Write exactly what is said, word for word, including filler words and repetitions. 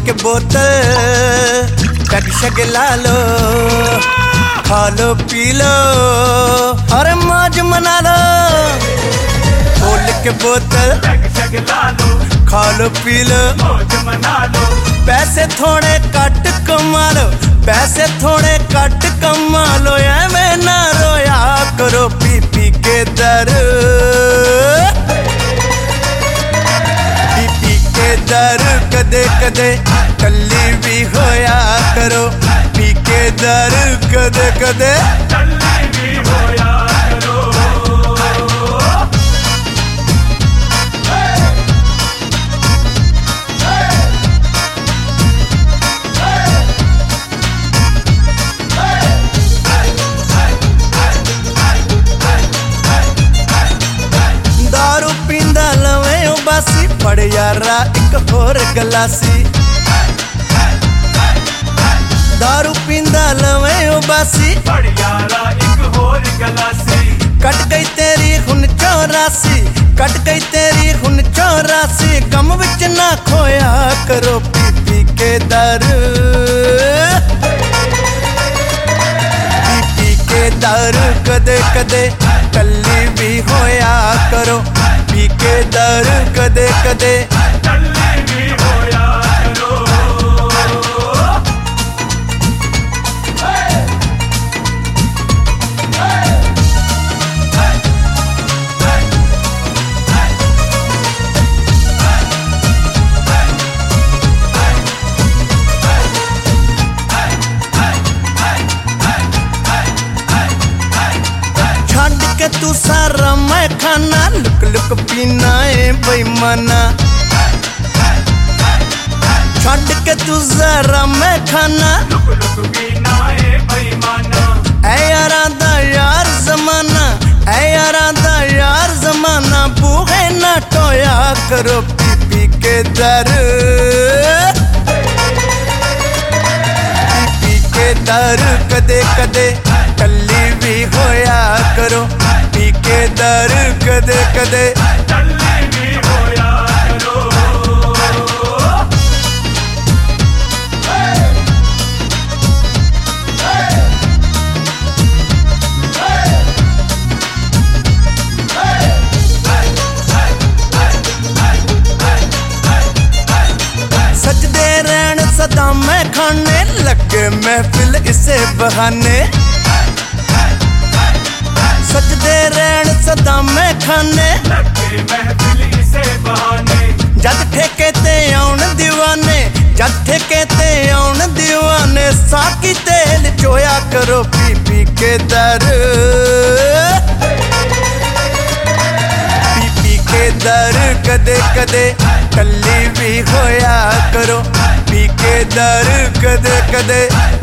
के बोतल peg Shug ला लो, खा लो पी लो और मौज मना लो। खोल के बोतल पैग शग ला लो, खा लो पी लो मौज मना लो। पैसे थोड़े कट कमा लो, पैसे थोड़े कट कमा लो। एवें ना रोया करो पी पी के दारू, पी पी के दारू कदे कदे कल्ली भी होया करो। पी के दारू कदे कदे कल्ली भी होया करो। दारू पींदा लवे उबासी, फड़ यारा एक होर गलासी। दारू पींदा लवे उबासी, फड़ यारा एक होर गलासी। कट गई तेरी हुन चौरासी, कट गई तेरी हुन चौरासी। गम विच ना खोया करो पी पी के दारू, पी पी के दारू कदे कदे कल्ली भी होया करो। पी के दारू कदे कदे कल्ली भी होया करो। के तू सारा मैं खाना, लुक लुक पीना है बेईमाना। छड़ के तू सारा मैं खाना, लुक लुक पीना है बेईमाना। ऐ यारा दा यार जमाना, ऐ यारा दा यार जमाना। बूहे ना टोया करो पी पी के दारू, पी पी के दारू कदे कदे कल्ली भी होया करो। पी के दारू कदे कदे कल्ली भी होया करो। सजदे रहन सदा मैं खाने, लगे महफिल इसे बहाने। सजदे रहन सदा मैं खाने, लगे महफिल इसे बहाने। जद ठेके ते आउन दीवाने, जद ठेके ते आउन दीवाने। साकी तेल चोया करो पी पी के दारू, पी पी के दारू कदे कदे कल्ली भी होया करो। पी के दारू कदे कदे